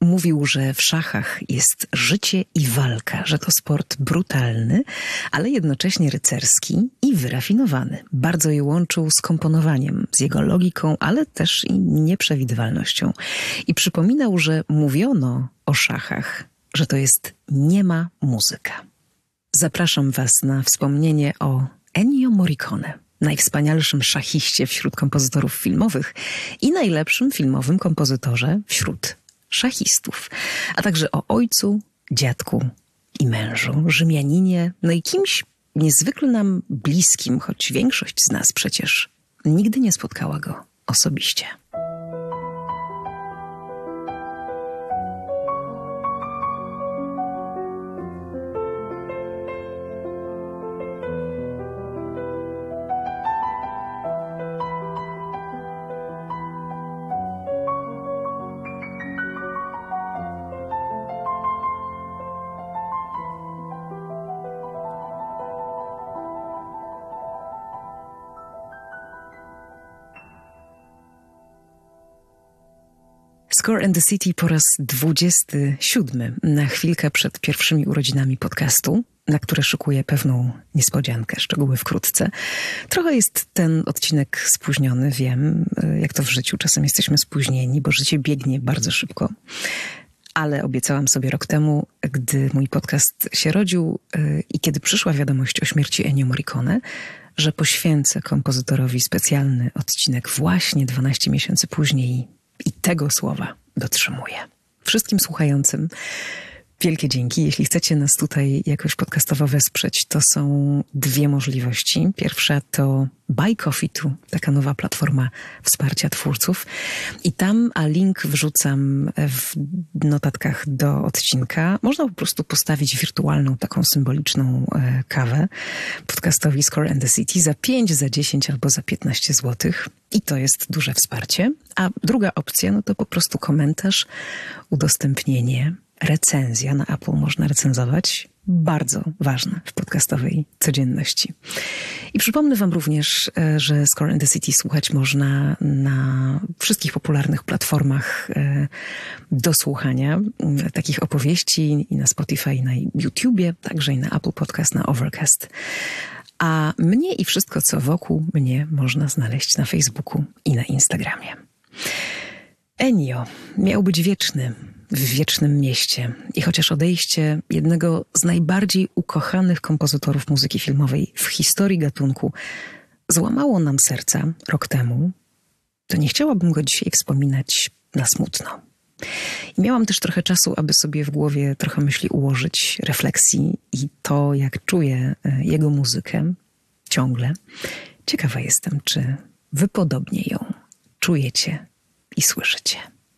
Mówił, że w szachach jest życie i walka, że to sport brutalny, ale jednocześnie rycerski i wyrafinowany. Bardzo je łączył z komponowaniem, z jego logiką, ale też i nieprzewidywalnością. I przypominał, że mówiono o szachach, że to jest niema muzyka. Zapraszam Was na wspomnienie o Ennio Morricone, najwspanialszym szachiście wśród kompozytorów filmowych i najlepszym filmowym kompozytorze wśród szachistów, a także o ojcu, dziadku i mężu, Rzymianinie, no i kimś niezwykle nam bliskim, choć większość z nas przecież nigdy nie spotkała go osobiście. Score and the City po raz 27, na chwilkę przed pierwszymi urodzinami podcastu, na które szykuję pewną niespodziankę, szczegóły wkrótce. Trochę jest ten odcinek spóźniony, wiem, jak to w życiu, czasem jesteśmy spóźnieni, bo życie biegnie bardzo szybko. Ale obiecałam sobie rok temu, gdy mój podcast się rodził i kiedy przyszła wiadomość o śmierci Ennio Morricone, że poświęcę kompozytorowi specjalny odcinek właśnie 12 miesięcy później. I tego słowa dotrzymuję. Wszystkim słuchającym wielkie dzięki. Jeśli chcecie nas tutaj jakoś podcastowo wesprzeć, to są dwie możliwości. Pierwsza to Buy Coffee To, taka nowa platforma wsparcia twórców. I tam, a link wrzucam w notatkach do odcinka, można po prostu postawić wirtualną, taką symboliczną kawę podcastowi Score and the City za 5, za 10 albo za 15 zł. I to jest duże wsparcie. A druga opcja, no to po prostu komentarz, udostępnienie, recenzja na Apple można recenzować. Bardzo ważne w podcastowej codzienności. I przypomnę Wam również, że Score and the City słuchać można na wszystkich popularnych platformach do słuchania takich opowieści i na Spotify, i na YouTubie, także i na Apple Podcast, na Overcast. A mnie i wszystko, co wokół mnie można znaleźć na Facebooku i na Instagramie. Ennio miał być wieczny, w wiecznym mieście. I chociaż odejście jednego z najbardziej ukochanych kompozytorów muzyki filmowej w historii gatunku złamało nam serca rok temu, to nie chciałabym go dzisiaj wspominać na smutno. I miałam też trochę czasu, aby sobie w głowie trochę myśli ułożyć, refleksji i to, jak czuję jego muzykę ciągle. Ciekawa jestem, czy wy podobnie ją czujecie i słyszycie.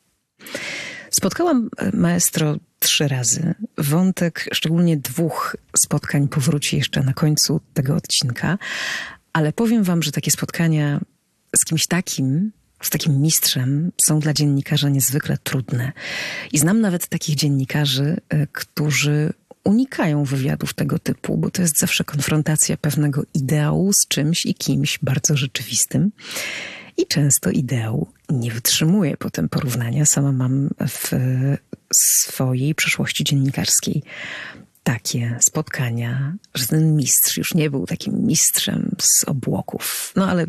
Spotkałam maestro 3 razy. Wątek szczególnie 2 spotkań powróci jeszcze na końcu tego odcinka, ale powiem wam, że takie spotkania z kimś takim, z takim mistrzem są dla dziennikarza niezwykle trudne. I znam nawet takich dziennikarzy, którzy unikają wywiadów tego typu, bo to jest zawsze konfrontacja pewnego ideału z czymś i kimś bardzo rzeczywistym. I często ideał nie wytrzymuje potem porównania. Sama mam w swojej przeszłości dziennikarskiej takie spotkania, że ten mistrz już nie był takim mistrzem z obłoków. No ale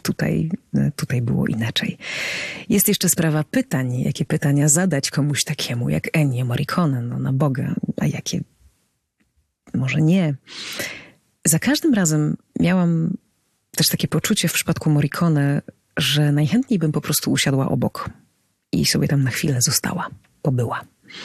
tutaj było inaczej. Jest jeszcze sprawa pytań. Jakie pytania zadać komuś takiemu jak Ennio Morricone? No na Boga. A jakie? Może nie. Za każdym razem miałam też takie poczucie w przypadku Morricone, że najchętniej bym po prostu usiadła obok i sobie tam na chwilę została, pobyła.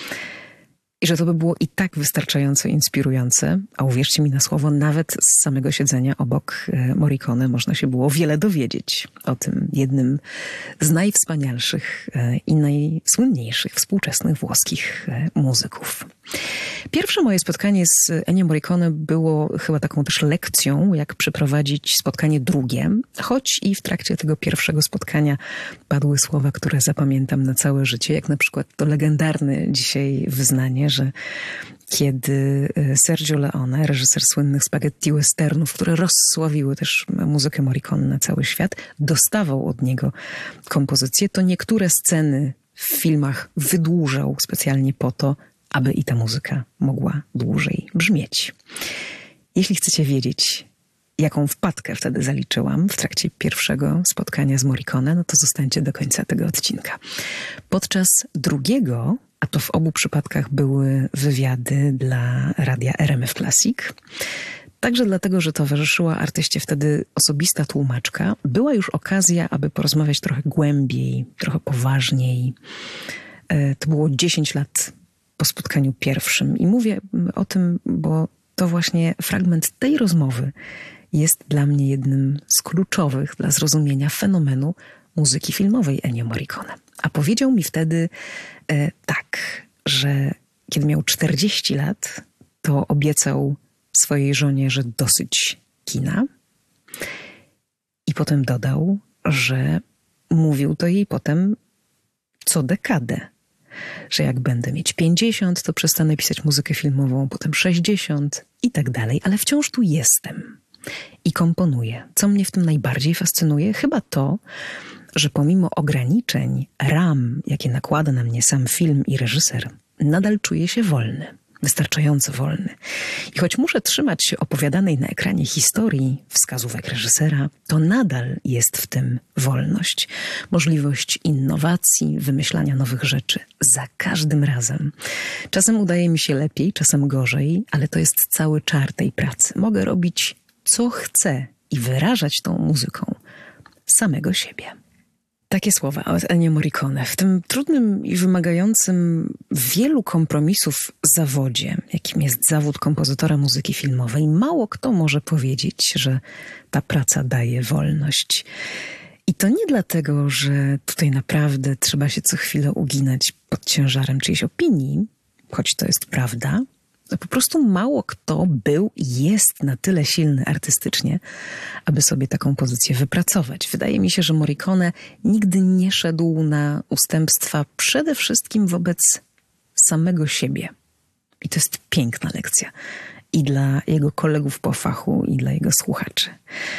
I że to by było i tak wystarczająco inspirujące, a uwierzcie mi na słowo, nawet z samego siedzenia obok Morricone można się było wiele dowiedzieć o tym jednym z najwspanialszych i najsłynniejszych współczesnych włoskich muzyków. Pierwsze moje spotkanie z Ennio Morricone było chyba taką też lekcją, jak przeprowadzić spotkanie drugie, choć i w trakcie tego pierwszego spotkania padły słowa, które zapamiętam na całe życie, jak na przykład to legendarne dzisiaj wyznanie, że kiedy Sergio Leone, reżyser słynnych spaghetti westernów, które rozsławiły też muzykę Morricone na cały świat, dostawał od niego kompozycję, to niektóre sceny w filmach wydłużał specjalnie po to, aby i ta muzyka mogła dłużej brzmieć. Jeśli chcecie wiedzieć, jaką wpadkę wtedy zaliczyłam w trakcie pierwszego spotkania z Morricone, no to zostańcie do końca tego odcinka. Podczas drugiego, a to w obu przypadkach były wywiady dla radia RMF Classic, także dlatego, że towarzyszyła artyście wtedy osobista tłumaczka, była już okazja, aby porozmawiać trochę głębiej, trochę poważniej. To było 10 lat po spotkaniu pierwszym i mówię o tym, bo to właśnie fragment tej rozmowy jest dla mnie jednym z kluczowych dla zrozumienia fenomenu muzyki filmowej Ennio Morricone. A powiedział mi wtedy tak, że kiedy miał 40 lat, to obiecał swojej żonie, że dosyć kina. I potem dodał, że mówił to jej potem co dekadę. Że jak będę mieć 50, to przestanę pisać muzykę filmową, potem 60 i tak dalej, ale wciąż tu jestem i komponuję. Co mnie w tym najbardziej fascynuje? Chyba to, że pomimo ograniczeń, ram, jakie nakłada na mnie sam film i reżyser, nadal czuję się wolny. Wystarczająco wolny. I choć muszę trzymać się opowiadanej na ekranie historii, wskazówek reżysera, to nadal jest w tym wolność. Możliwość innowacji, wymyślania nowych rzeczy. Za każdym razem. Czasem udaje mi się lepiej, czasem gorzej, ale to jest cały czar tej pracy. Mogę robić co chcę i wyrażać tą muzyką samego siebie. Takie słowa od Ennio Morricone. W tym trudnym i wymagającym wielu kompromisów zawodzie, jakim jest zawód kompozytora muzyki filmowej, mało kto może powiedzieć, że ta praca daje wolność. I to nie dlatego, że tutaj naprawdę trzeba się co chwilę uginać pod ciężarem czyjejś opinii, choć to jest prawda. Po prostu mało kto był i jest na tyle silny artystycznie, aby sobie taką pozycję wypracować. Wydaje mi się, że Morricone nigdy nie szedł na ustępstwa przede wszystkim wobec samego siebie. I to jest piękna lekcja. I dla jego kolegów po fachu, i dla jego słuchaczy.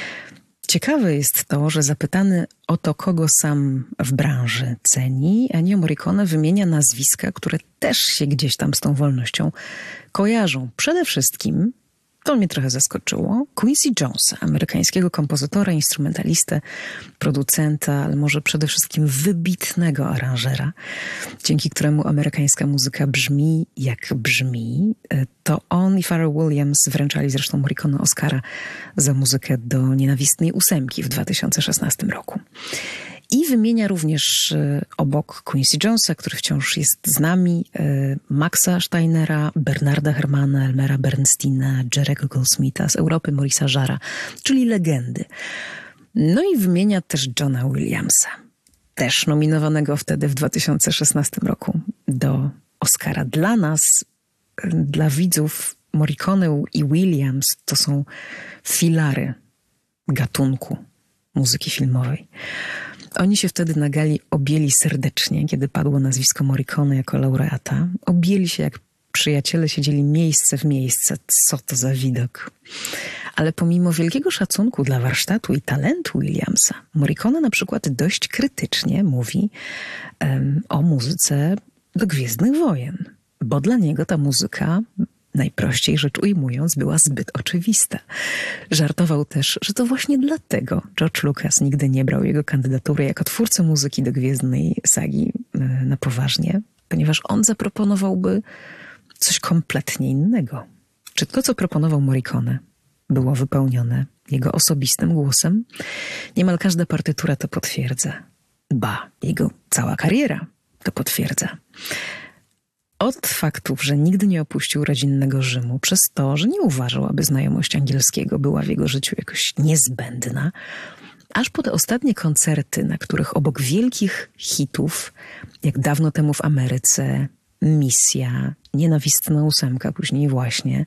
Ciekawe jest to, że zapytany o to, kogo sam w branży ceni, Ennio Morricone wymienia nazwiska, które też się gdzieś tam z tą wolnością kojarzą. Przede wszystkim, to mnie trochę zaskoczyło, Quincy Jonesa, amerykańskiego kompozytora, instrumentalistę, producenta, ale może przede wszystkim wybitnego aranżera, dzięki któremu amerykańska muzyka brzmi jak brzmi. To on i Pharrell Williams wręczali zresztą Morricone Oscara za muzykę do Nienawistnej ósemki w 2016 roku. I wymienia również obok Quincy Jonesa, który wciąż jest z nami, Maxa Steinera, Bernarda Herrmanna, Elmera Bernsteina, Jerry'ego Goldsmitha, z Europy Maurice'a Jarre'a, czyli legendy. No i wymienia też Johna Williamsa, też nominowanego wtedy w 2016 roku do Oscara. Dla nas, dla widzów, Morricone i Williams to są filary gatunku muzyki filmowej. Oni się wtedy na gali objęli serdecznie, kiedy padło nazwisko Morricone jako laureata. Objęli się jak przyjaciele, siedzieli miejsce w miejsce. Co to za widok. Ale pomimo wielkiego szacunku dla warsztatu i talentu Williamsa, Morricone na przykład dość krytycznie mówi o muzyce do Gwiezdnych Wojen. Bo dla niego ta muzyka, najprościej rzecz ujmując, była zbyt oczywista. Żartował też, że to właśnie dlatego George Lucas nigdy nie brał jego kandydatury jako twórcy muzyki do Gwiezdnej Sagi na poważnie, ponieważ on zaproponowałby coś kompletnie innego. Czy to, co proponował Morricone, było wypełnione jego osobistym głosem? Niemal każda partytura to potwierdza. Ba, jego cała kariera to potwierdza. Od faktów, że nigdy nie opuścił rodzinnego Rzymu, przez to, że nie uważał, aby znajomość angielskiego była w jego życiu jakoś niezbędna, aż po te ostatnie koncerty, na których obok wielkich hitów, jak dawno temu w Ameryce, Misja, Nienawistna ósemka, później właśnie,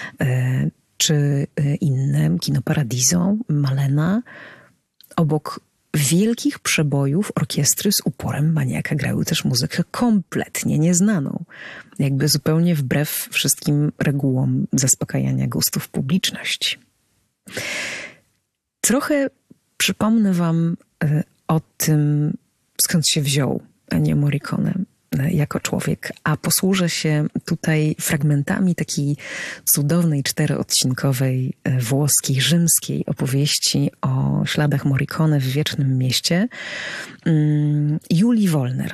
czy inne, Kino Paradiso, Malena, obok wielkich przebojów orkiestry z uporem maniaka grały też muzykę kompletnie nieznaną. Jakby zupełnie wbrew wszystkim regułom zaspokajania gustów publiczności. Trochę przypomnę wam o tym, skąd się wziął Ennio Morricone jako człowiek, a posłużę się tutaj fragmentami takiej cudownej, 4-odcinkowej włoskiej, rzymskiej opowieści o śladach Morricone w Wiecznym Mieście Julii Wollner,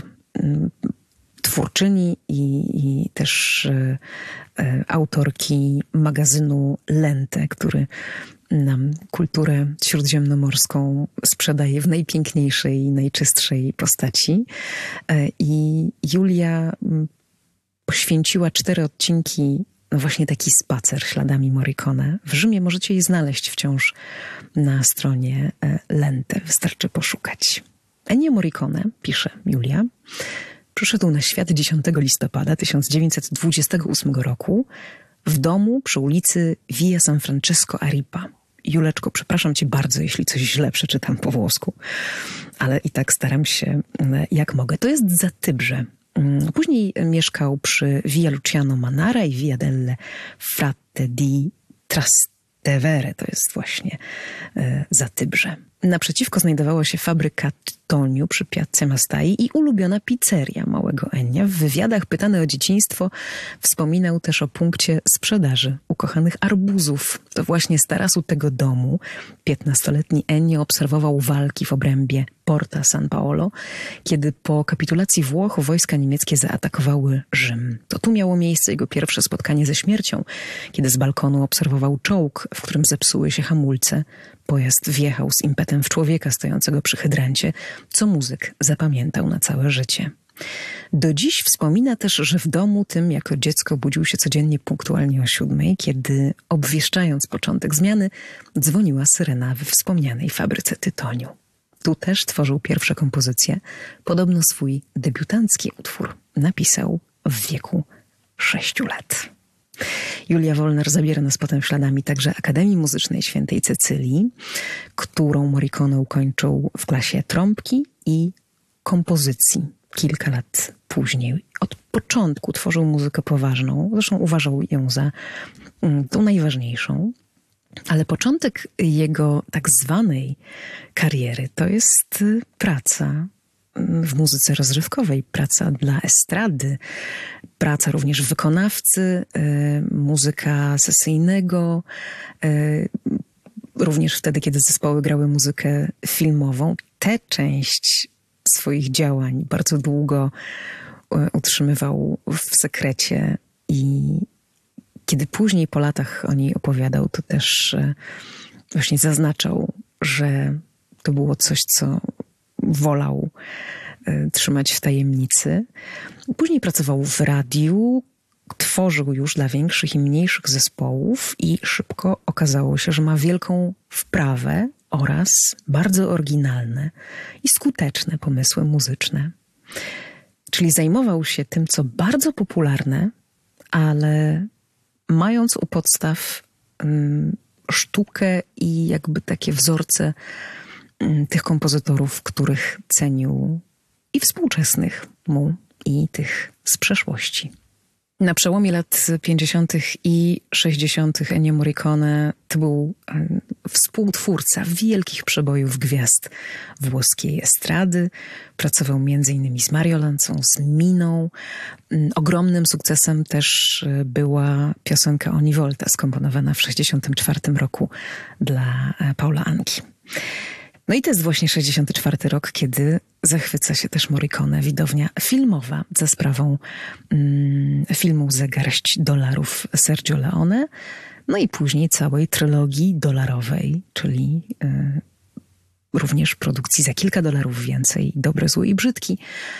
twórczyni i też autorki magazynu Lente, który nam kulturę śródziemnomorską sprzedaje w najpiękniejszej i najczystszej postaci. I Julia poświęciła 4 odcinki no właśnie taki spacer śladami Morricone. W Rzymie możecie je znaleźć wciąż na stronie Lente. Wystarczy poszukać. Ennio Morricone, pisze Julia, przyszedł na świat 10 listopada 1928 roku w domu przy ulicy Via San Francesco a Ripa. Juleczko, przepraszam cię bardzo, jeśli coś źle przeczytam po włosku, ale i tak staram się jak mogę. To jest Zatybrze. Później mieszkał przy Via Luciano Manara i Via delle Fratte di Trastevere. To jest właśnie Zatybrze. Naprzeciwko znajdowała się fabryka tytoniu przy Piazzie Mastai i ulubiona pizzeria małego Enia. W wywiadach pytany o dzieciństwo wspominał też o punkcie sprzedaży ukochanych arbuzów. To właśnie z tarasu tego domu 15-letni Ennio obserwował walki w obrębie Porta San Paolo, kiedy po kapitulacji Włoch wojska niemieckie zaatakowały Rzym. To tu miało miejsce jego pierwsze spotkanie ze śmiercią, kiedy z balkonu obserwował czołg, w którym zepsuły się hamulce. Pojazd wjechał z impetem w człowieka stojącego przy hydrancie, co muzyk zapamiętał na całe życie. Do dziś wspomina też, że w domu tym jako dziecko budził się codziennie punktualnie o 7, kiedy obwieszczając początek zmiany, dzwoniła syrena we wspomnianej fabryce tytoniu. Tu też tworzył pierwsze kompozycje. Podobno swój debiutancki utwór napisał w wieku 6 lat. Julia Wollner zabiera nas potem śladami także Akademii Muzycznej Świętej Cecylii, którą Morricone ukończył w klasie trąbki i kompozycji. Kilka lat później. Od początku tworzył muzykę poważną, zresztą uważał ją za tą najważniejszą. Ale początek jego tak zwanej kariery to jest praca w muzyce rozrywkowej, praca dla estrady, praca również wykonawcy, muzyka sesyjnego, również wtedy, kiedy zespoły grały muzykę filmową. Tę część swoich działań bardzo długo utrzymywał w sekrecie i kiedy później po latach o niej opowiadał, to też właśnie zaznaczał, że to było coś, co wolał trzymać w tajemnicy. Później pracował w radiu, tworzył już dla większych i mniejszych zespołów i szybko okazało się, że ma wielką wprawę oraz bardzo oryginalne i skuteczne pomysły muzyczne. Czyli zajmował się tym, co bardzo popularne, ale mając u podstaw sztukę i jakby takie wzorce tych kompozytorów, których cenił i współczesnych mu, i tych z przeszłości. Na przełomie lat 50. i 60. Ennio Morricone to był współtwórca wielkich przebojów gwiazd włoskiej estrady. Pracował m.in. z Mario Lanzą, z Miną. Ogromnym sukcesem też była piosenka Ogni volta, skomponowana w 64 roku dla Paula Anki. No i to jest właśnie 64 rok, kiedy zachwyca się też Morricone, widownia filmowa za sprawą filmu Za garść dolarów Sergio Leone, no i później całej trylogii dolarowej, czyli również produkcji za kilka dolarów więcej, Dobre, zły i brzydki.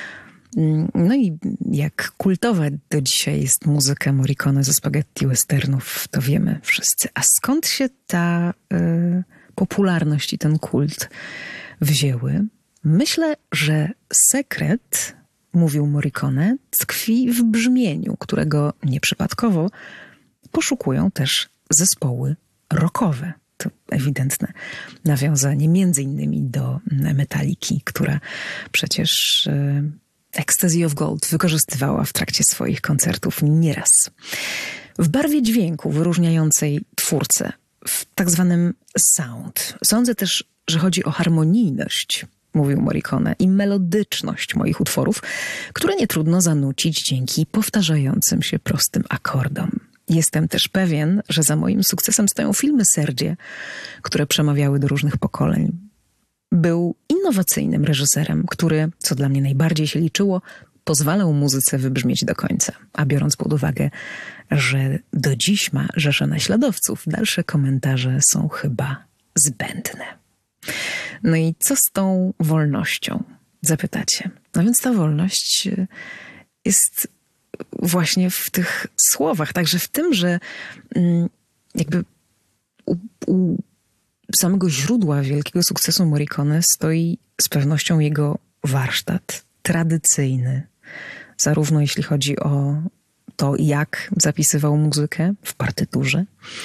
No i jak kultowa do dzisiaj jest muzyka Morricone ze spaghetti westernów, to wiemy wszyscy. A skąd się ta popularność i ten kult wzięły? Myślę, że sekret, mówił Morricone, tkwi w brzmieniu, którego nieprzypadkowo poszukują też zespoły rockowe. To ewidentne nawiązanie między innymi do Metaliki, która przecież Ecstasy of Gold wykorzystywała w trakcie swoich koncertów nieraz. W barwie dźwięku wyróżniającej twórcę, w tak zwanym sound. Sądzę też, że chodzi o harmonijność mówił Morricone, i melodyczność moich utworów, które nie trudno zanucić dzięki powtarzającym się prostym akordom. Jestem też pewien, że za moim sukcesem stoją filmy Sergie, które przemawiały do różnych pokoleń. Był innowacyjnym reżyserem, który, co dla mnie najbardziej się liczyło, pozwalał muzyce wybrzmieć do końca. A biorąc pod uwagę, że do dziś ma rzeszę naśladowców, dalsze komentarze są chyba zbędne. No i co z tą wolnością? Zapytacie. No więc ta wolność jest właśnie w tych słowach, także w tym, że jakby u samego źródła wielkiego sukcesu Morricone stoi z pewnością jego warsztat tradycyjny, zarówno jeśli chodzi o to, jak zapisywał muzykę w partyturze,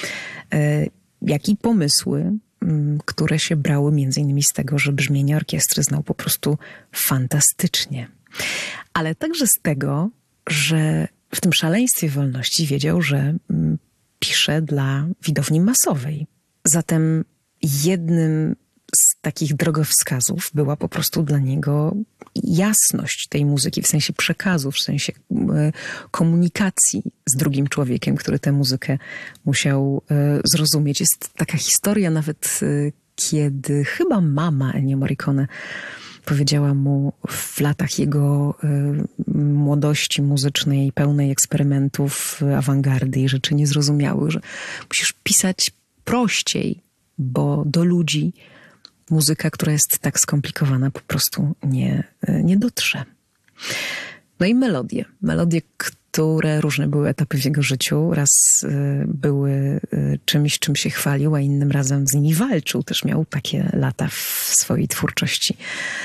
jak i pomysły, które się brały między innymi z tego, że brzmienie orkiestry znał po prostu fantastycznie. Ale także z tego, że w tym szaleństwie wolności wiedział, że pisze dla widowni masowej. Zatem jednym z takich drogowskazów była po prostu dla niego jasność tej muzyki, w sensie przekazu, w sensie komunikacji z drugim człowiekiem, który tę muzykę musiał zrozumieć. Jest taka historia nawet, kiedy chyba mama Ennio Morricone powiedziała mu w latach jego młodości muzycznej, pełnej eksperymentów, awangardy i rzeczy niezrozumiałych, że musisz pisać prościej, bo do ludzi muzyka, która jest tak skomplikowana, po prostu nie dotrze. No i melodie. Melodie, które różne były etapy w jego życiu. Raz były czymś, czym się chwalił, a innym razem z nimi walczył. Też miał takie lata w swojej twórczości,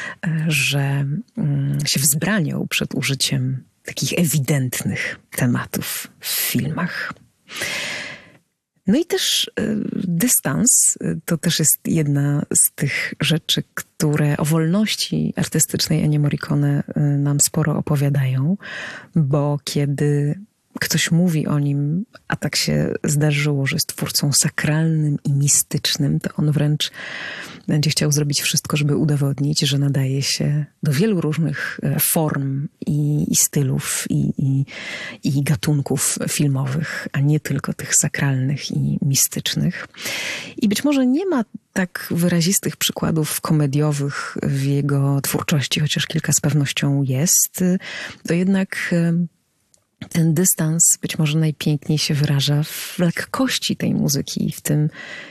że się wzbraniał przed użyciem takich ewidentnych tematów w filmach. No i też dystans to też jest jedna z tych rzeczy, które o wolności artystycznej Ennio Morricone nam sporo opowiadają, bo kiedy ktoś mówi o nim, a tak się zdarzyło, że jest twórcą sakralnym i mistycznym, to on wręcz będzie chciał zrobić wszystko, żeby udowodnić, że nadaje się do wielu różnych form i stylów i gatunków filmowych, a nie tylko tych sakralnych i mistycznych. I być może nie ma tak wyrazistych przykładów komediowych w jego twórczości, chociaż kilka z pewnością jest, to jednak ten dystans być może najpiękniej się wyraża w lekkości tej muzyki i w tym,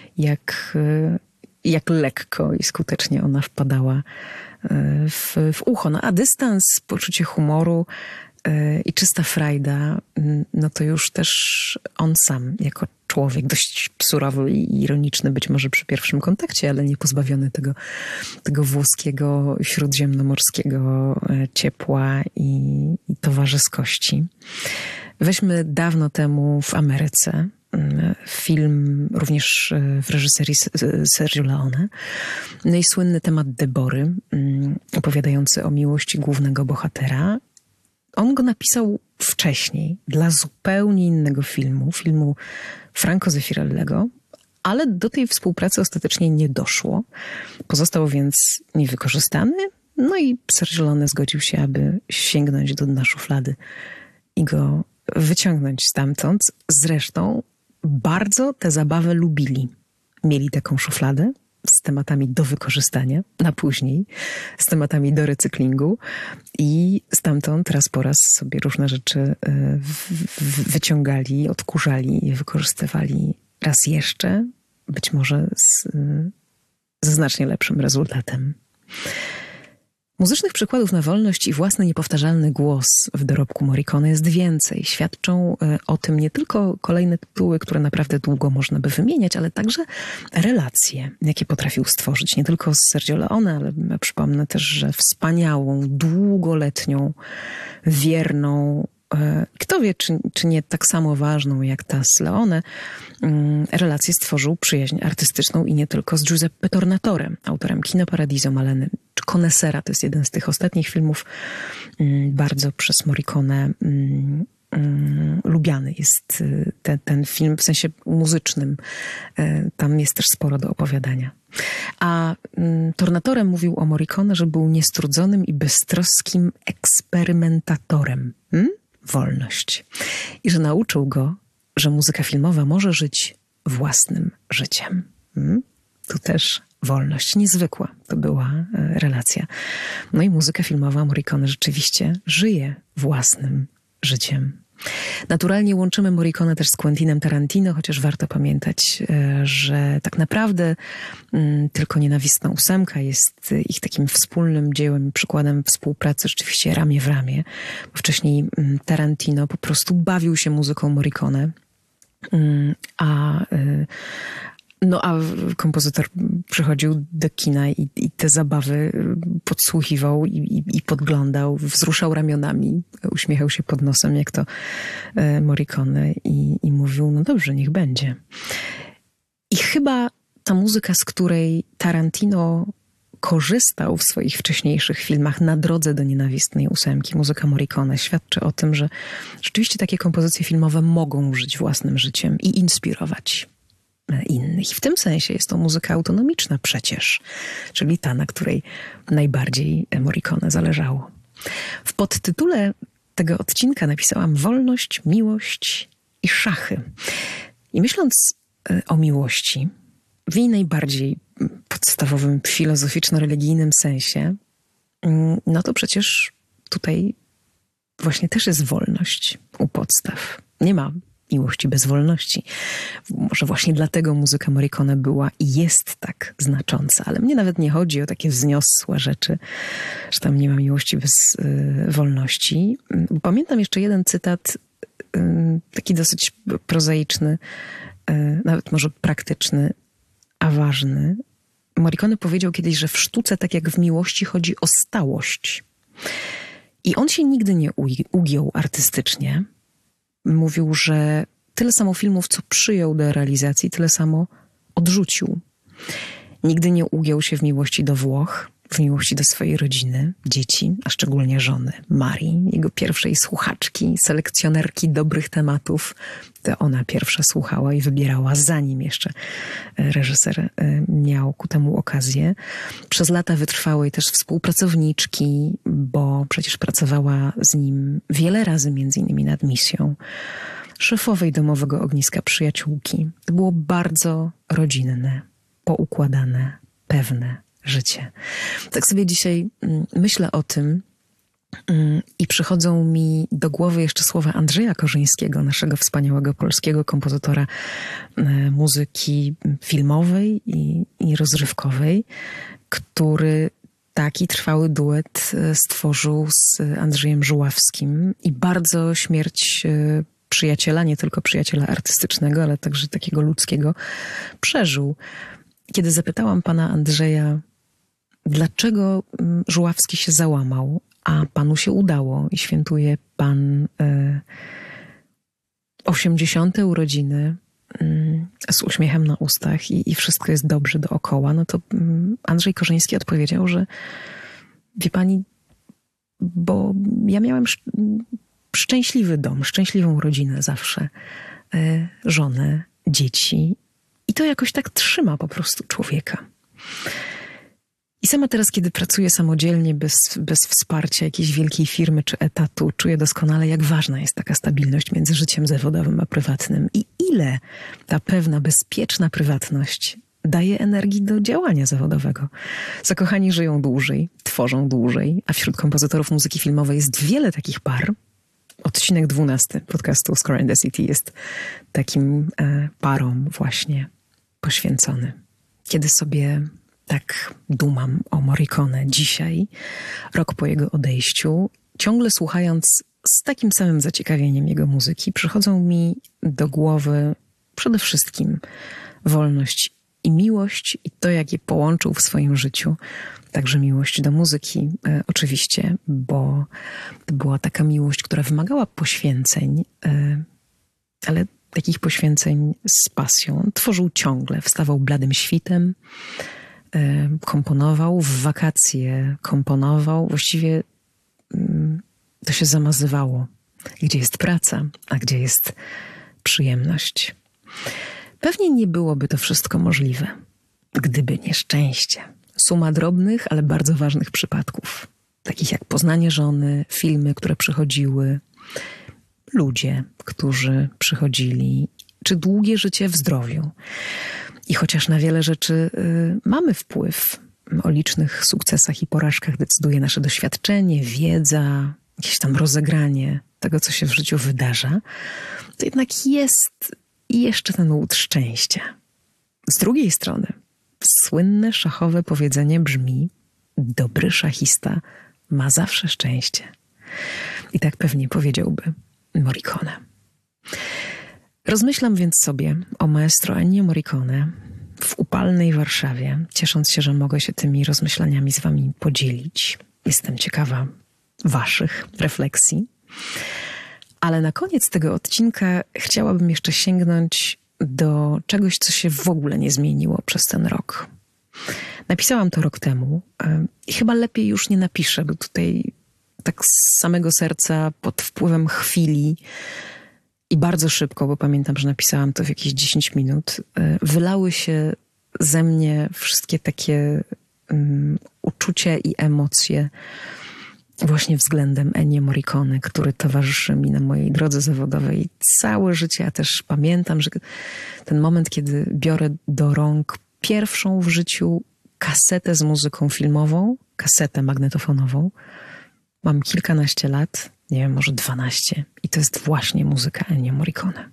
jak lekko i skutecznie ona wpadała w ucho. No a dystans, poczucie humoru i czysta frajda, no to już też on sam jako człowiek, dość surowy i ironiczny być może przy pierwszym kontakcie, ale nie pozbawiony tego włoskiego, śródziemnomorskiego ciepła i towarzyskości. Weźmy dawno temu w Ameryce film również w reżyserii Sergio Leone. No i słynny temat Debory, opowiadający o miłości głównego bohatera. On go napisał wcześniej dla zupełnie innego filmu Franco Zeffirelliego, ale do tej współpracy ostatecznie nie doszło. Pozostał więc niewykorzystany, no i Sergio Leone zgodził się, aby sięgnąć do dna szuflady i go wyciągnąć stamtąd. Zresztą bardzo tę zabawę lubili. Mieli taką szufladę z tematami do wykorzystania na później, z tematami do recyklingu i stamtąd raz po raz sobie różne rzeczy wyciągali, odkurzali i wykorzystywali raz jeszcze, być może ze znacznie lepszym rezultatem. Muzycznych przykładów na wolność i własny niepowtarzalny głos w dorobku Morricone jest więcej. Świadczą o tym nie tylko kolejne tytuły, które naprawdę długo można by wymieniać, ale także relacje, jakie potrafił stworzyć. Nie tylko z Sergio Leone, ale przypomnę też, że wspaniałą, długoletnią, wierną, kto wie, czy nie tak samo ważną jak ta z Leone, relację stworzył przyjaźń artystyczną i nie tylko z Giuseppe Tornatorem, autorem Kino Paradiso, Maleny czy Konesera. To jest jeden z tych ostatnich filmów bardzo przez Morricone lubiany jest ten film w sensie muzycznym. Tam jest też sporo do opowiadania. A Tornatore mówił o Morricone, że był niestrudzonym i beztroskim eksperymentatorem. Wolność. I że nauczył go, że muzyka filmowa może żyć własnym życiem. Tu też wolność niezwykła to była relacja. No i muzyka filmowa Morricone rzeczywiście żyje własnym życiem. Naturalnie łączymy Morricone też z Quentinem Tarantino, chociaż warto pamiętać, że tak naprawdę Tylko nienawistna ósemka jest ich takim wspólnym dziełem, przykładem współpracy rzeczywiście ramię w ramię. Wcześniej Tarantino po prostu bawił się muzyką Morricone, a kompozytor przychodził do kina i te zabawy podsłuchiwał i podglądał, wzruszał ramionami, uśmiechał się pod nosem, jak to Morricone i mówił, no dobrze, niech będzie. I chyba ta muzyka, z której Tarantino korzystał w swoich wcześniejszych filmach na drodze do nienawistnej ósemki, muzyka Morricone, świadczy o tym, że rzeczywiście takie kompozycje filmowe mogą żyć własnym życiem i inspirować innych. I w tym sensie jest to muzyka autonomiczna przecież, czyli ta, na której najbardziej Morricone zależało. W podtytule tego odcinka napisałam wolność, miłość i szachy. I myśląc o miłości, w jej najbardziej podstawowym, filozoficzno-religijnym sensie, no to przecież tutaj właśnie też jest wolność u podstaw. Nie ma miłości bez wolności. Może właśnie dlatego muzyka Morricone była i jest tak znacząca, ale mnie nawet nie chodzi o takie wzniosłe rzeczy, że tam nie ma miłości bez wolności. Pamiętam jeszcze jeden cytat, taki dosyć prozaiczny, nawet może praktyczny, a ważny. Morricone powiedział kiedyś, że w sztuce, tak jak w miłości, chodzi o stałość. I on się nigdy nie ugiął artystycznie. Mówił, że tyle samo filmów, co przyjął do realizacji, tyle samo odrzucił. Nigdy nie ugiął się w miłości do Włoch, w miłości do swojej rodziny, dzieci, a szczególnie żony, Marii, jego pierwszej słuchaczki, selekcjonerki dobrych tematów. To ona pierwsza słuchała i wybierała, zanim jeszcze reżyser miał ku temu okazję. Przez lata wytrwałej też współpracowniczki, bo przecież pracowała z nim wiele razy, między innymi nad Misją, szefowej domowego ogniska przyjaciółki. To było bardzo rodzinne, poukładane, pewne życie. Tak sobie dzisiaj myślę o tym i przychodzą mi do głowy jeszcze słowa Andrzeja Korzyńskiego, naszego wspaniałego polskiego kompozytora muzyki filmowej i rozrywkowej, który taki trwały duet stworzył z Andrzejem Żuławskim i bardzo śmierć przyjaciela, nie tylko przyjaciela artystycznego, ale także takiego ludzkiego, przeżył. Kiedy zapytałam pana Andrzeja, dlaczego Żuławski się załamał, a panu się udało i świętuje pan 80. urodziny z uśmiechem na ustach i wszystko jest dobrze dookoła, no to Andrzej Korzyński odpowiedział, że wie pani, bo ja miałem szczęśliwy dom, szczęśliwą rodzinę zawsze, żonę, dzieci i to jakoś tak trzyma po prostu człowieka. I sama teraz, kiedy pracuję samodzielnie, bez wsparcia jakiejś wielkiej firmy czy etatu, czuję doskonale, jak ważna jest taka stabilność między życiem zawodowym a prywatnym i ile ta pewna, bezpieczna prywatność daje energii do działania zawodowego. Zakochani żyją dłużej, tworzą dłużej, a wśród kompozytorów muzyki filmowej jest wiele takich par. Odcinek 12 podcastu Score and the City jest takim parom właśnie poświęcony. Kiedy sobie tak dumam o Morricone dzisiaj, rok po jego odejściu, ciągle słuchając z takim samym zaciekawieniem jego muzyki, przychodzą mi do głowy przede wszystkim wolność i miłość i to, jak je połączył w swoim życiu. Także miłość do muzyki oczywiście, bo to była taka miłość, która wymagała poświęceń, ale takich poświęceń z pasją. On tworzył ciągle, wstawał bladym świtem, komponował, w wakacje komponował. Właściwie to się zamazywało Gdzie jest praca, a gdzie jest przyjemność? Pewnie nie byłoby to wszystko możliwe, gdyby nie szczęście. Suma drobnych, ale bardzo ważnych przypadków, takich jak poznanie żony, filmy, które przychodziły, ludzie, którzy przychodzili, czy długie życie w zdrowiu. I chociaż na wiele rzeczy mamy wpływ, o licznych sukcesach i porażkach decyduje nasze doświadczenie, wiedza, jakieś tam rozegranie tego, co się w życiu wydarza, to jednak jest jeszcze ten łód szczęścia. Z drugiej strony słynne szachowe powiedzenie brzmi: dobry szachista ma zawsze szczęście. I tak pewnie powiedziałby Morricone. Rozmyślam więc sobie o maestro Ennio Morricone w upalnej Warszawie, ciesząc się, że mogę się tymi rozmyślaniami z wami podzielić. Jestem ciekawa waszych refleksji. Ale na koniec tego odcinka chciałabym jeszcze sięgnąć do czegoś, co się w ogóle nie zmieniło przez ten rok. Napisałam to rok temu i chyba lepiej już nie napiszę, bo tutaj tak z samego serca, pod wpływem chwili i bardzo szybko, bo pamiętam, że napisałam to w jakieś 10 minut, wylały się ze mnie wszystkie takie uczucia i emocje właśnie względem Ennio Morricone, który towarzyszy mi na mojej drodze zawodowej całe życie. A też pamiętam, że ten moment, kiedy biorę do rąk pierwszą w życiu kasetę z muzyką filmową, kasetę magnetofonową. Mam kilkanaście lat, nie wiem, może 12 i to jest właśnie muzyka Ennio Morricone.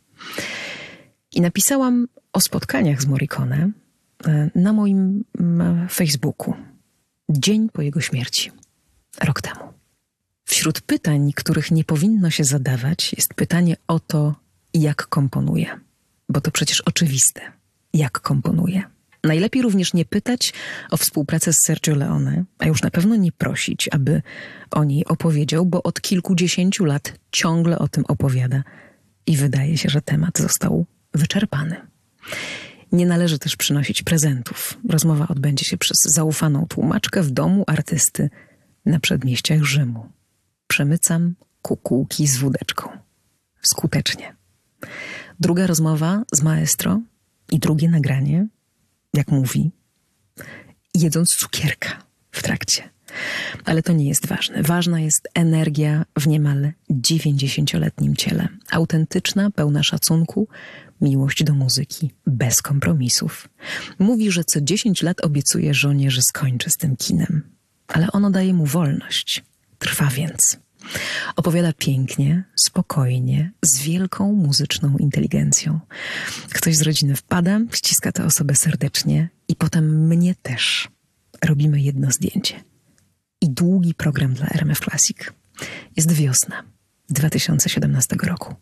I napisałam o spotkaniach z Morricone na moim Facebooku. Dzień po jego śmierci. Rok temu. Wśród pytań, których nie powinno się zadawać, jest pytanie o to, jak komponuje. Bo to przecież oczywiste, jak komponuje. Najlepiej również nie pytać o współpracę z Sergio Leone, a już na pewno nie prosić, aby o niej opowiedział, bo od kilkudziesięciu lat ciągle o tym opowiada i wydaje się, że temat został wyczerpany. Nie należy też przynosić prezentów. Rozmowa odbędzie się przez zaufaną tłumaczkę w domu artysty na przedmieściach Rzymu. Przemycam kukułki z wódeczką. Skutecznie. Druga rozmowa z maestro i drugie nagranie, jak mówi, jedząc cukierka w trakcie. Ale to nie jest ważne. Ważna jest energia w niemal 90-letnim ciele. Autentyczna, pełna szacunku, miłość do muzyki, bez kompromisów. Mówi, że co 10 lat obiecuje żonie, że skończy z tym kinem. Ale ono daje mu wolność. Trwa więc. Opowiada pięknie, spokojnie, z wielką muzyczną inteligencją. Ktoś z rodziny wpada, ściska tę osobę serdecznie i potem mnie też. Robimy jedno zdjęcie. I długi program dla RMF Classic. Jest wiosna 2017 roku.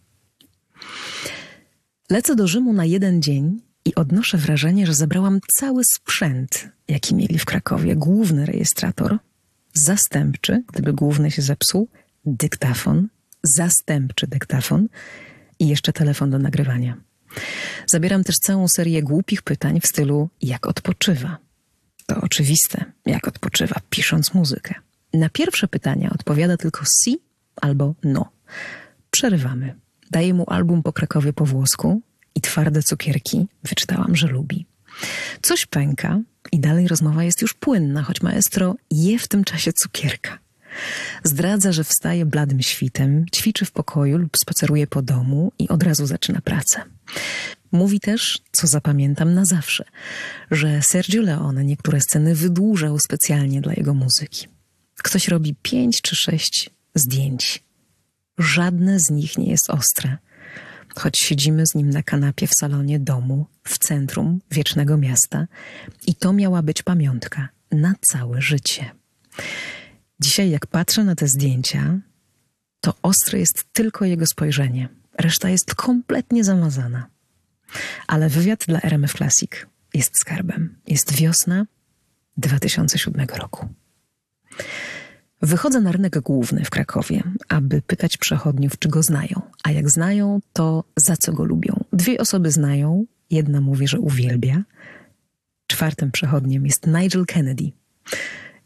Lecę do Rzymu na jeden dzień i odnoszę wrażenie, że zebrałam cały sprzęt, jaki mieli w Krakowie. Główny rejestrator, zastępczy, gdyby główny się zepsuł, dyktafon, zastępczy dyktafon i jeszcze telefon do nagrywania. Zabieram też całą serię głupich pytań w stylu: jak odpoczywa? To oczywiste, jak odpoczywa, pisząc muzykę. Na pierwsze pytania odpowiada tylko si albo no. Przerywamy. Daję mu album po Krakowie po włosku i twarde cukierki. Wyczytałam, że lubi. Coś pęka i dalej rozmowa jest już płynna, choć maestro je w tym czasie cukierka. Zdradza, że wstaje bladym świtem, ćwiczy w pokoju lub spaceruje po domu i od razu zaczyna pracę. Mówi też, co zapamiętam na zawsze, że Sergio Leone niektóre sceny wydłużał specjalnie dla jego muzyki. Ktoś robi 5 czy 6 zdjęć. Żadne z nich nie jest ostre, choć siedzimy z nim na kanapie w salonie domu, w centrum wiecznego miasta i to miała być pamiątka na całe życie. Dzisiaj jak patrzę na te zdjęcia, to ostre jest tylko jego spojrzenie. Reszta jest kompletnie zamazana. Ale wywiad dla RMF Classic jest skarbem. Jest wiosna 2007 roku. Wychodzę na rynek główny w Krakowie, aby pytać przechodniów, czy go znają. A jak znają, to za co go lubią. 2 osoby znają, jedna mówi, że uwielbia. 4. przechodniem jest Nigel Kennedy.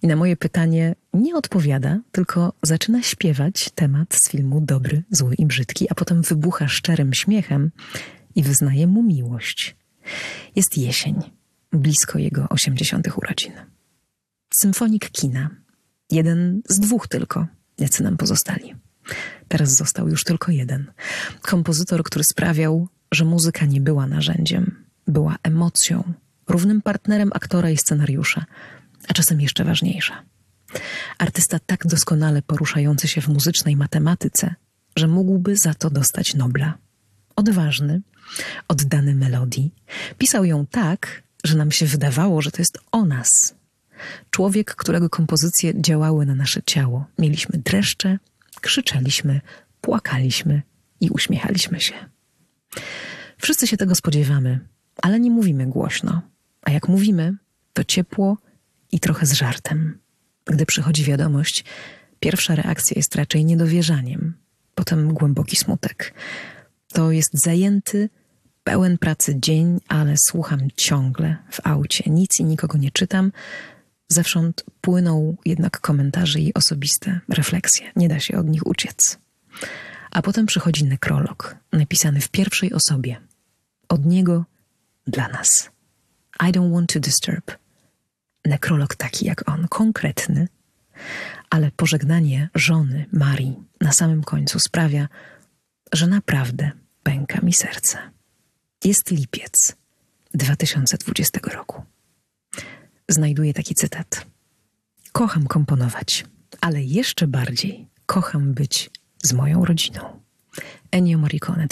I na moje pytanie nie odpowiada, tylko zaczyna śpiewać temat z filmu Dobry, Zły i Brzydki, a potem wybucha szczerym śmiechem i wyznaje mu miłość. Jest jesień, blisko jego 80. urodzin. Symfonik kina. Jeden z 2 tylko, jacy nam pozostali. Teraz został już tylko jeden. Kompozytor, który sprawiał, że muzyka nie była narzędziem, była emocją, równym partnerem aktora i scenariusza, a czasem jeszcze ważniejsza. Artysta tak doskonale poruszający się w muzycznej matematyce, że mógłby za to dostać Nobla. Odważny, oddany melodii. Pisał ją tak, że nam się wydawało, że to jest o nas. Człowiek, którego kompozycje działały na nasze ciało. Mieliśmy dreszcze, krzyczeliśmy, płakaliśmy i uśmiechaliśmy się. Wszyscy się tego spodziewamy, ale nie mówimy głośno. A jak mówimy, to ciepło i trochę z żartem. Gdy przychodzi wiadomość, pierwsza reakcja jest raczej niedowierzaniem, potem głęboki smutek. To jest zajęty, pełen pracy dzień, ale słucham ciągle w aucie. Nic i nikogo nie czytam. Zewsząd płyną jednak komentarze i osobiste refleksje. Nie da się od nich uciec. A potem przychodzi nekrolog, napisany w pierwszej osobie. Od niego dla nas. I don't want to disturb. Nekrolog taki jak on, konkretny, ale pożegnanie żony Marii na samym końcu sprawia, że naprawdę pęka mi serce. Jest lipiec 2020 roku. Znajduję taki cytat. Kocham komponować, ale jeszcze bardziej kocham być z moją rodziną. Ennio Morricone,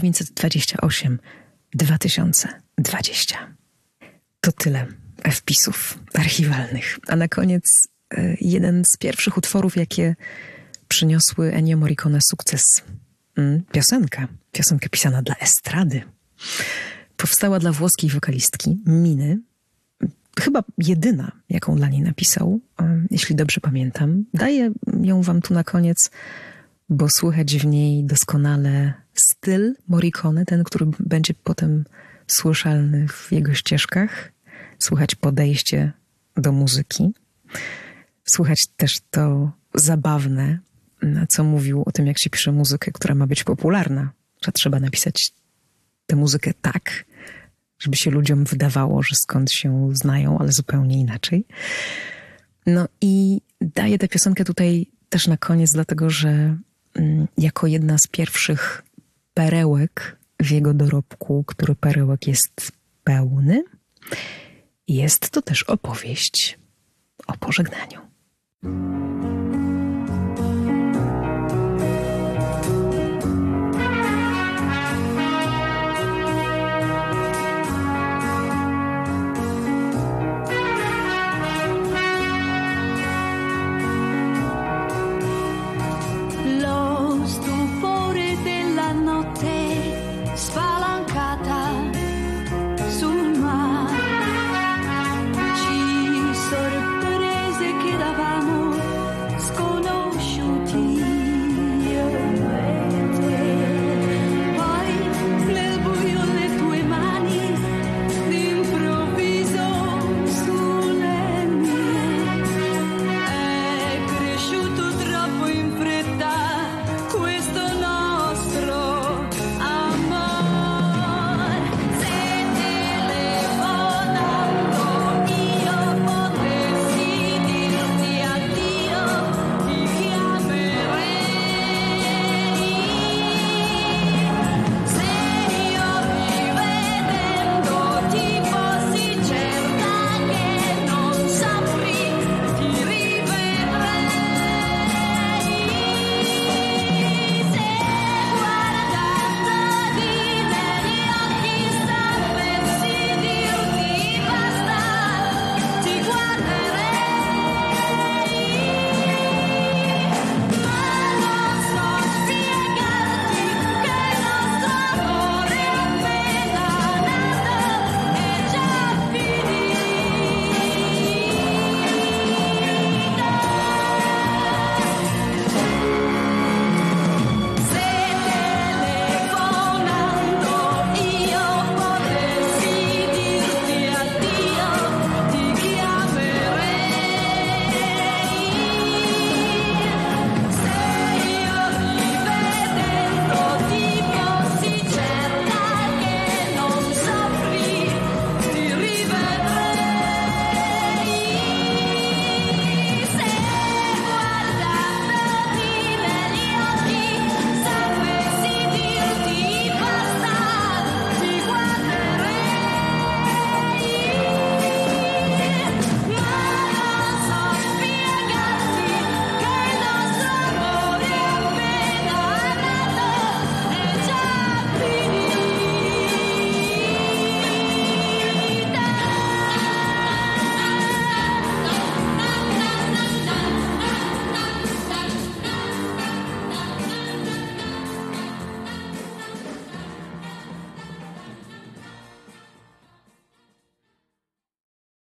1928-2020. To tyle wpisów archiwalnych. A na koniec jeden z pierwszych utworów, jakie przyniosły Ennio Morricone sukces. Piosenka pisana dla estrady. Powstała dla włoskiej wokalistki Miny. Chyba jedyna, jaką dla niej napisał, jeśli dobrze pamiętam. Daję ją wam tu na koniec, bo słychać w niej doskonale styl Morricone, ten, który będzie potem słyszalny w jego ścieżkach. Słychać podejście do muzyki. Słychać też to zabawne, co mówił o tym, jak się pisze muzykę, która ma być popularna. Że trzeba napisać tę muzykę tak, żeby się ludziom wydawało, że skąd się znają, ale zupełnie inaczej. No i daję tę piosenkę tutaj też na koniec, dlatego że jako jedna z pierwszych perełek w jego dorobku, który perełek jest pełny, jest to też opowieść o pożegnaniu. Lo stupore della notte